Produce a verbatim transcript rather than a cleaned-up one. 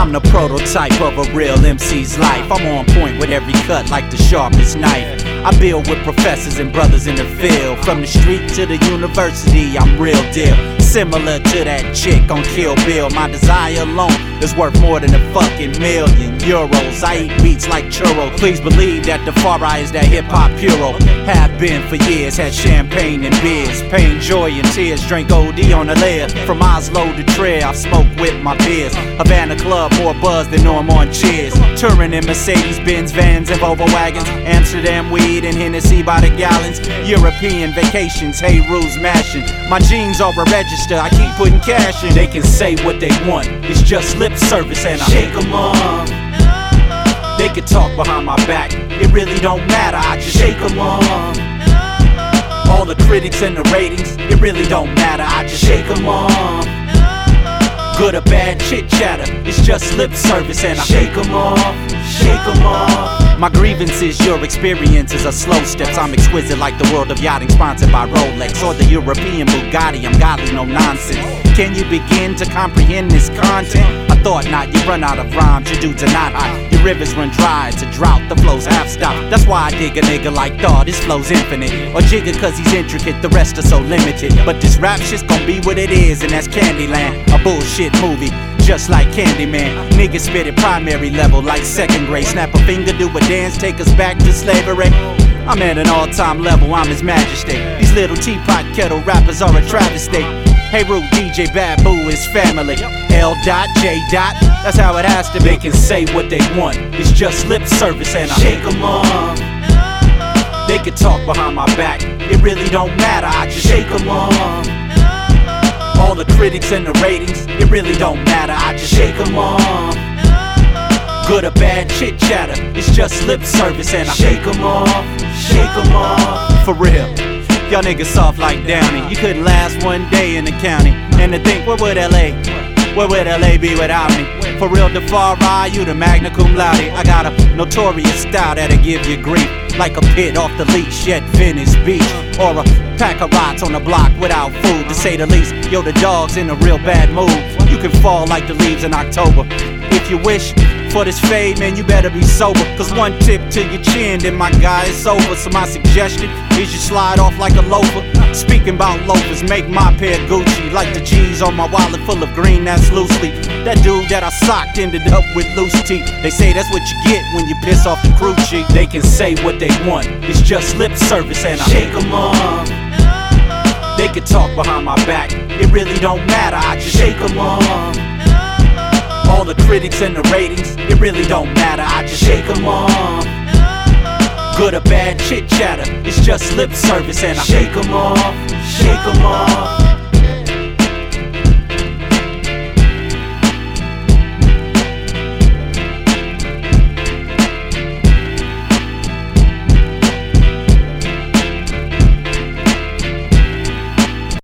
I'm the prototype of a real M C's life. I'm on point with every cut like the sharpest knife. I build with professors and brothers in the field. From the street to the university, I'm real deal. Similar to that chick on Kill Bill. My desire alone is worth more than a fucking million euros. I eat beats like churros. Please believe that the far right is that hip-hop hero. Have been for years, had champagne and beers. Pain, joy, and tears, drank O D on the layer. From Oslo to Trier, I smoke with my peers. Havana Club, more buzz than Norm on Cheers. Touring in Mercedes-Benz vans and Volvo wagons. Amsterdam weed and Hennessy by the gallons. European vacations, hey rules mashing. My jeans are a register, I keep putting cash in. They can say what they want, it's just lip service and I shake them off. They can talk behind my back, it really don't matter, I just shake them off. All the critics and the ratings, it really don't matter, I just shake them off. Good or bad chit chatter, it's just lip service and I shake them off, shake them off. My grievances, your experiences are slow steps. I'm exquisite like the world of yachting sponsored by Rolex or the European Bugatti. I'm godly, no nonsense. Can you begin to comprehend this content? I thought not, you run out of rhymes, your dudes are not hot. Your rivers run dry, it's a drought, the flow's half stop. That's why I dig a nigga like Thor, this flow's infinite. Or Jigga cause he's intricate, the rest are so limited. But this rap shit's gon' be what it is, and that's Candyland, a bullshit movie. Just like Candyman, niggas spit at primary level like second grade. Snap a finger, do a dance, take us back to slavery. I'm at an all-time level, I'm his majesty. These little teapot kettle rappers are a travesty. Hey Root, D J Babu, his family. L dot, J dot, that's how it has to be. They can say what they want, it's just lip service and I shake them off. They can talk behind my back, it really don't matter, I just shake them off. All the critics and the ratings, it really don't matter, I just shake them off. Good or bad chit chatter, it's just lip service and I shake them off, shake them off. For real, y'all niggas soft like Downey. You couldn't last one day in the county. And to think, where would L A? Where would L A be without me? For real, the far right, you the magna cum laude. I got a notorious style that'll give you grief. Like a pit off the leash at Venice Beach. Or a pack of rots on the block without food, to say the least. Yo, the dog's in a real bad mood. You can fall like the leaves in October. If you wish for this fade, man, you better be sober. Cause one tip to your chin, then my guy, it's over. So my suggestion is you slide off like a loafer. Speaking about loafers, make my pair Gucci. Like the G's on my wallet full of green, that's loosely. That dude that I socked ended up with loose teeth. They say that's what you get when you piss off the crew chief. They can say what they want, it's just lip service and I shake them off. They can talk behind my back, it really don't matter, I just shake them off. All the critics and the ratings, it really don't matter, I just shake them off. Good or bad chit chatter, it's just lip service and I shake them off, shake them off.